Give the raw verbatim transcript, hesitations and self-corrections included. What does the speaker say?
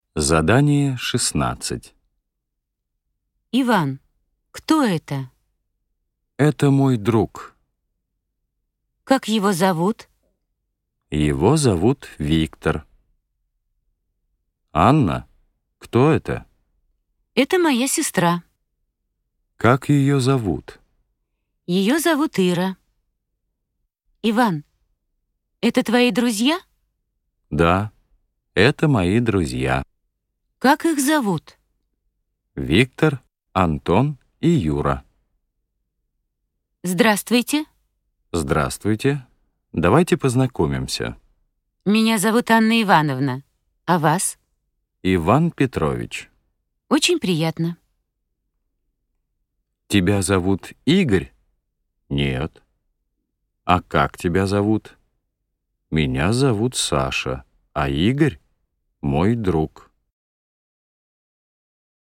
Задание шестнадцать. Иван, кто это? Это мой друг. Как его зовут? Его зовут Виктор. Анна, кто это? Это моя сестра. Как ее зовут? Ее зовут Ира. Иван, это твои друзья? Да, это мои друзья. Как их зовут? Виктор, Антон и Юра. Здравствуйте. Здравствуйте. Давайте познакомимся. Меня зовут Анна Ивановна. А вас? Иван Петрович. Очень приятно. Тебя зовут Игорь? Нет. А как тебя зовут? Меня зовут Саша, а Игорь — мой друг.